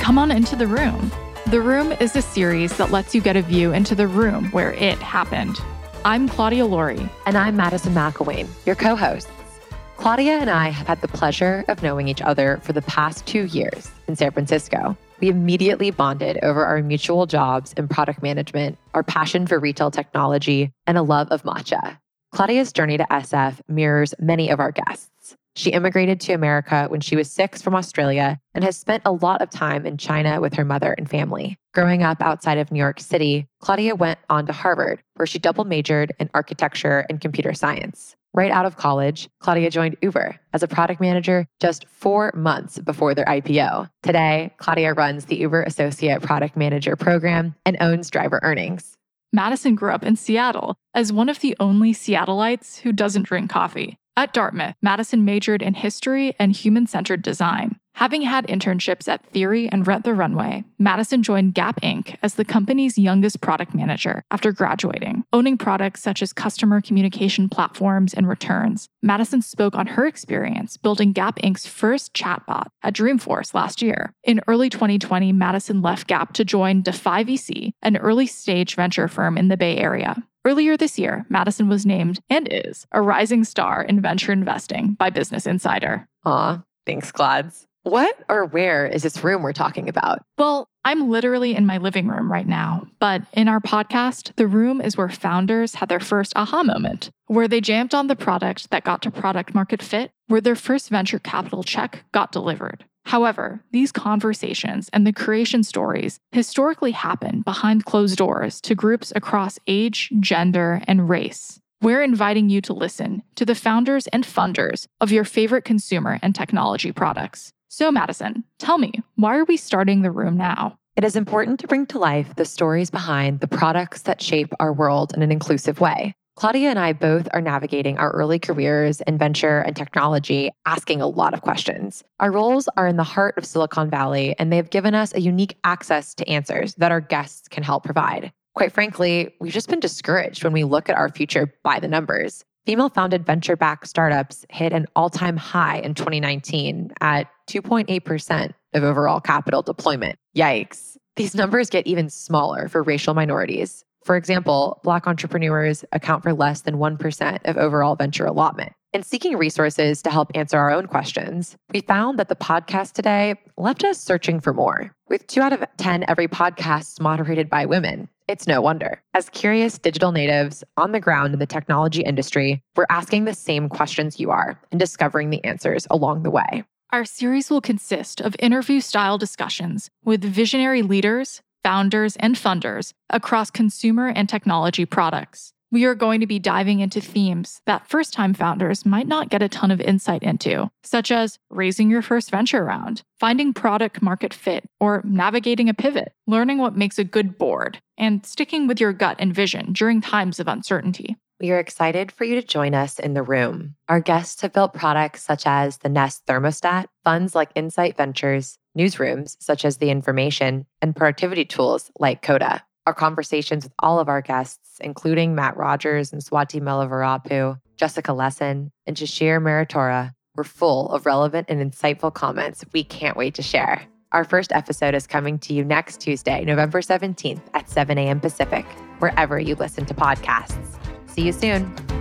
Come on into the room. The Room is a series that lets you get a view into the room where it happened. I'm Claudia Laurie. And I'm Madison McElwain, your co-hosts. Claudia and I have had the pleasure of knowing each other for the past 2 years in San Francisco. We immediately bonded over our mutual jobs in product management, our passion for retail technology, and a love of matcha. Claudia's journey to SF mirrors many of our guests. She immigrated to America when she was 6 from Australia and has spent a lot of time in China with her mother and family. Growing up outside of New York City, Claudia went on to Harvard, where she double majored in architecture and computer science. Right out of college, Claudia joined Uber as a product manager just 4 months before their IPO. Today, Claudia runs the Uber Associate Product Manager program and owns Driver Earnings. Madison grew up in Seattle as one of the only Seattleites who doesn't drink coffee. At Dartmouth, Madison majored in history and human-centered design. Having had internships at Theory and Rent the Runway, Madison joined Gap Inc. as the company's youngest product manager after graduating. Owning products such as customer communication platforms and returns, Madison spoke on her experience building Gap Inc.'s first chatbot at Dreamforce last year. In early 2020, Madison left Gap to join Defy VC, an early-stage venture firm in the Bay Area. Earlier this year, Madison was named, and is, a rising star in venture investing by Business Insider. Aw, thanks, Clauds. What or where is this room we're talking about? Well, I'm literally in my living room right now, but in our podcast, the room is where founders had their first aha moment, where they jammed on the product that got to product market fit, where their first venture capital check got delivered. However, these conversations and the creation stories historically happen behind closed doors to groups across age, gender, and race. We're inviting you to listen to the founders and funders of your favorite consumer and technology products. So, Madison, tell me, why are we starting the room now? It is important to bring to life the stories behind the products that shape our world in an inclusive way. Claudia and I both are navigating our early careers in venture and technology, asking a lot of questions. Our roles are in the heart of Silicon Valley, and they've given us a unique access to answers that our guests can help provide. Quite frankly, we've just been discouraged when we look at our future by the numbers. Female-founded venture-backed startups hit an all-time high in 2019 at 2.8% of overall capital deployment. Yikes. These numbers get even smaller for racial minorities. For example, Black entrepreneurs account for less than 1% of overall venture allotment. In seeking resources to help answer our own questions, we found that the podcast today left us searching for more. With 2 out of 10 every podcast moderated by women, it's no wonder. As curious digital natives on the ground in the technology industry, we're asking the same questions you are and discovering the answers along the way. Our series will consist of interview-style discussions with visionary leaders, founders, and funders across consumer and technology products. We are going to be diving into themes that first-time founders might not get a ton of insight into, such as raising your first venture round, finding product market fit, or navigating a pivot, learning what makes a good board, and sticking with your gut and vision during times of uncertainty. We are excited for you to join us in the room. Our guests have built products such as the Nest Thermostat, funds like Insight Ventures, newsrooms such as The Information, and productivity tools like Coda. Our conversations with all of our guests, including Matt Rogers and Swati Melavarapu, Jessica Lesson, and Jashir Meritora, were full of relevant and insightful comments we can't wait to share. Our first episode is coming to you next Tuesday, November 17th at 7 a.m. Pacific, wherever you listen to podcasts. See you soon.